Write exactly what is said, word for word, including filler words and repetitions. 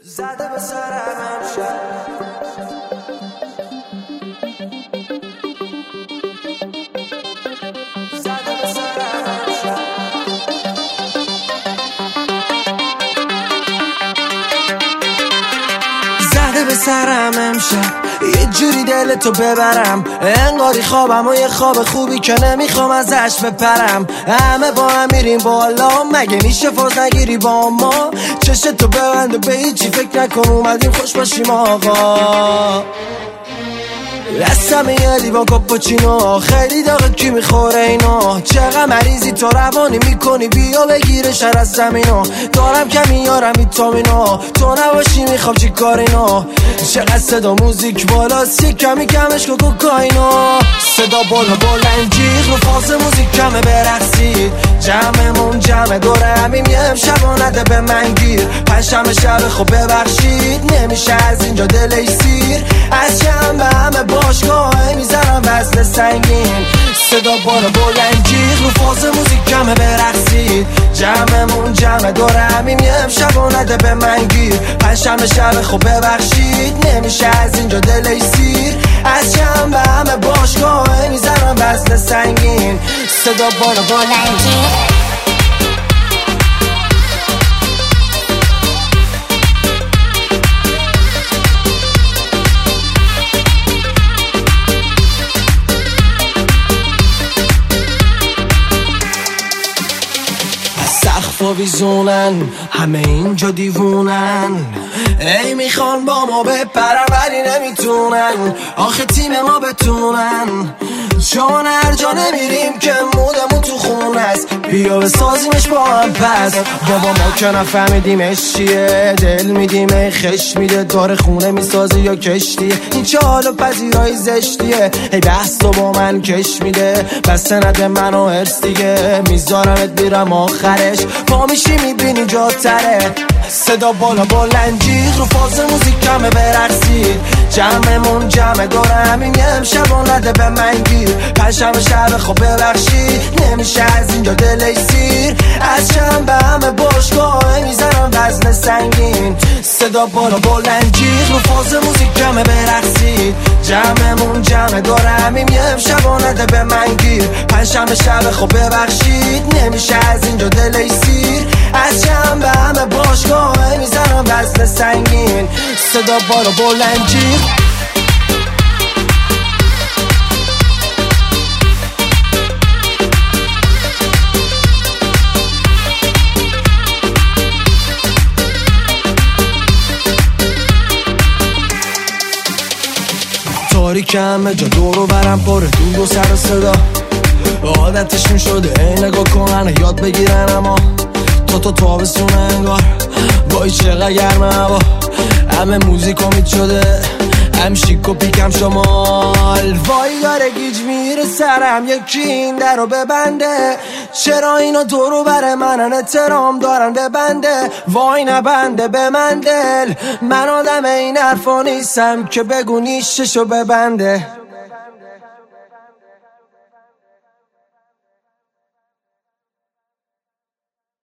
زده به سرم امشب زده به سرم امشب زده به سرم امشب یه جوری دلتو ببرم، انگاری خوابم و یه خواب خوبی که نمیخوام ازش بپرم. همه با هم میریم بالا، مگه میشه فاز نگیری با ما؟ چشتو ببند و به هیچی فکر نکن، اومدیم خوش باشیم آقا. دستم یه لیوان کاپوچینو، خیلی داغه کی میخوره اینو؟ چقدر مریضی تو روانی میکنی، بیا بگیره شر از زمینو. دارم کمی یارم ویتامینو، تو نباشی میخوام چی کار اینو؟ چقدر صدا موزیک بالاست، یک کمی کمش کو کوکائینو. صدا بالا بلند جیغ رو فاز موزیک کمه برقصید، جمعمون جمع دوره همیم یه امشب و نده به من گیر. پنجشنبه شب خب ببخشید، نمیشه از اینجا دلش سیر. از شنبه همه باشگاه میذارم وزن سنگین، صدا بالا بلند جیغ رو فاز موزیک کمه برقصید، جمعمون جمع دوره همیم یه امشب و نده به من گیر. پنجشنبه شب خب ببخشید، نمیشه از اینجا دلش سیر. از شنبه همه باشگاه میذارم وزن سنگین، صدا بالا بلند جیغ. سقفا ویزونن، همه اینجا دیوونن، ای میخوان با ما بپرن ولی نمیتونن. آخه تیم ما بتونن، چون هر جا نمیریم که مودمون تو خون است. بیا بسازیمش با هم پس، بابا ما که نفهمیدیمش چیه. دل میدیم ای خش میده، داره خونه میسازی یا کشتیه. این چه حال و پذیرایی زشتیه، ای بحث تو با من کش میده. بس نده منو هرس دیگه، میذارمت میرم آخرش. پا میشی میبینی جا تره، صدا بالا بلند جیغ رو فاز موزیک کمه برقصید، جمعمون جمع دوره همین یه امشب و نده به من گیر. پنجشنبه شب خب ببخشید، نمیشه از اینجا دلش سیر. از شنبه همه باشگاه میذارم وزن سنگین، صدا بالا بلند جیغ رو فاز موزیک کمه برقصید، جمعمون جمع دوره همین یه امشب و نده به من گیر. پنجشنبه شب خب ببخشید، نمیشه از اینجا دلش سیر. از شنبه همه باشگاه میذارم وزن سنگین، صدا بالا بلند جیغ. تاریک همه جا دورو برم پره دود و سر و صدا، عادتشون شده ای نگاه کنن یاد بگیرن. اما تو تو تابستون انگار وای چقدر گرمه هوا، همه موزیک امید شده، هم شیک و پیکم شمال. وای داره گیج میره سرم، یکی این در رو ببنده. چرا اینو دورو بره منن احترام دارن ببنده؟ وای نبنده به من دل، من آدم این حرفا نیستم که بگو نیششو ببنده.